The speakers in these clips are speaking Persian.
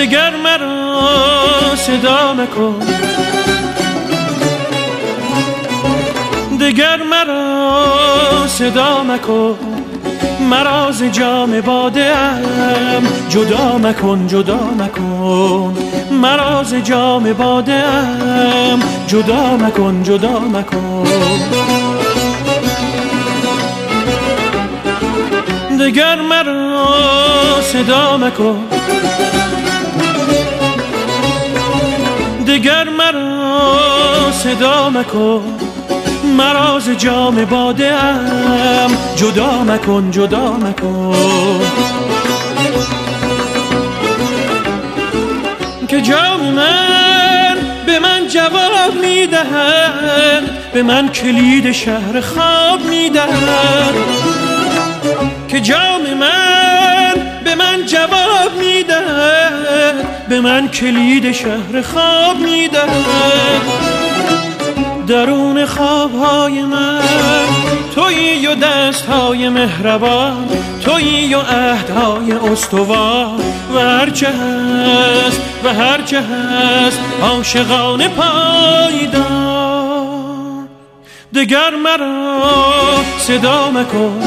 دگر مرا صدا مکن، دگر مرا صدا مکن، مرا ز جام باده ام جدا مکن، جدا مکن، مرا ز جام باده ام جدا مکن، جدا مکن. دگر مرا صدا مکن، دگر مرا صدا مکن، مرا ز جام باده ام جدا مکن، جدا مکن. که جام من به من جواب میدهد، به من کلید شهر خواب میدهد. که جام من به من جواب میدهد، به من کلید شهر خواب میدهد. درون خوابهای من تویی و دستهای مهربان، تویی و عهدهای استوار، و هرچه هست و هرچه هست عاشقانه پایدار. دگر مرا صدا مکن،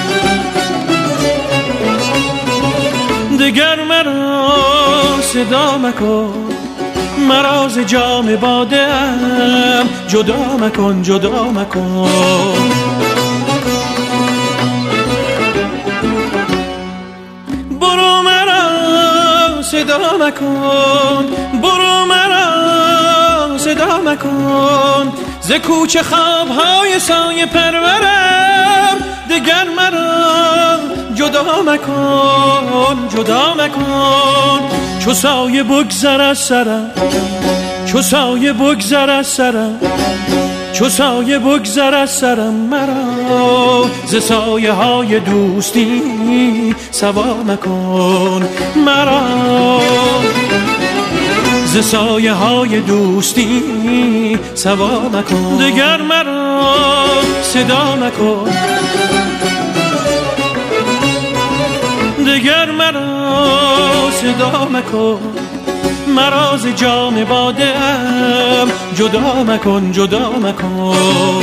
دگر مرا صدا مکن، مرا ز جام باده ام جدا مکن، جدا مکن. برو مرا صدا مکن، برو مرا صدا مکن، ز کوچه خوابهای سایه پرورم. دگر مرا جدا مکن، جدا مکن، چو سایه بگذر از سرم، چو سایه بگذر از سرم، چو سایه بگذر از سرم. مرا ز سایه های دوستی سوا مکن، مرا ز سایه های دوستی سوا مکن. دگر مرا صدا مکن، دگر مرا صدا مکن، مرا ز جام باده ام جدا مکن، جدا مکن.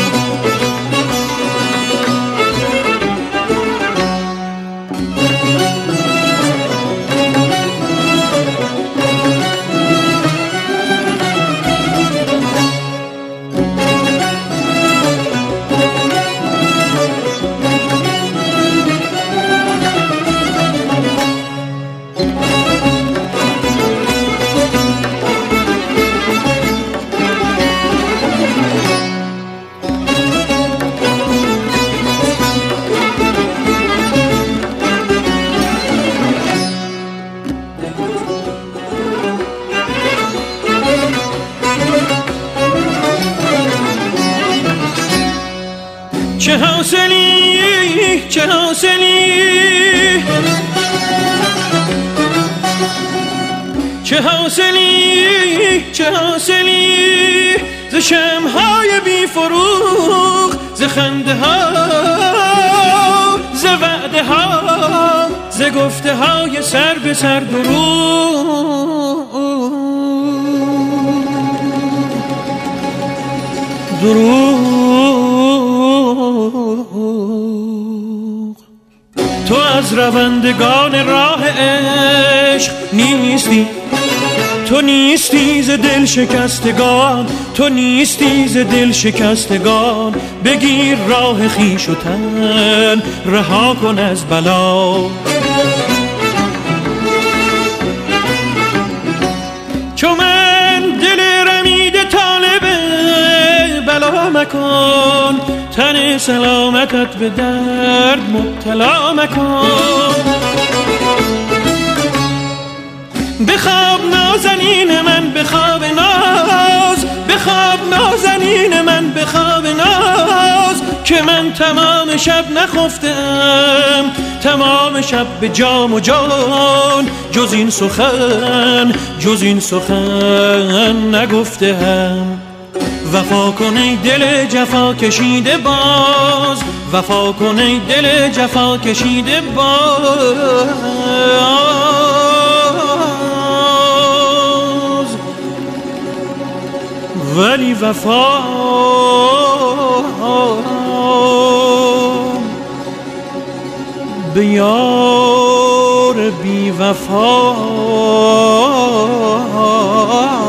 چه حاصلی، چه حاصلی، چه حاصلی، چه حاصلی، ز شمع‌های بی فروغ، ز خنده ها، ز وعده ها، ز گفته های سر به سر دروغ، دروغ. تو از روندگان راه عشق نیستی، تو نیستی ز دل شکستگان، تو نیستی ز دل شکستگان. بگیر راه خویش و تن رها کن از بلا. چو من دل رمیده طالب بلا مکن، تن سلامتت به درد مبتلا مکن. بخواب نازنین من، بخواب ناز، بخواب نازنین من، بخواب ناز، که من تمام شب نخفتم، تمام شب به جام و جان، جز این سخن، جز این سخن نگفتم. وفا کن ای دل جفا کشیده باز، وفا کن ای دل جفا کشیده باز. ولی وفا به یار بی وفا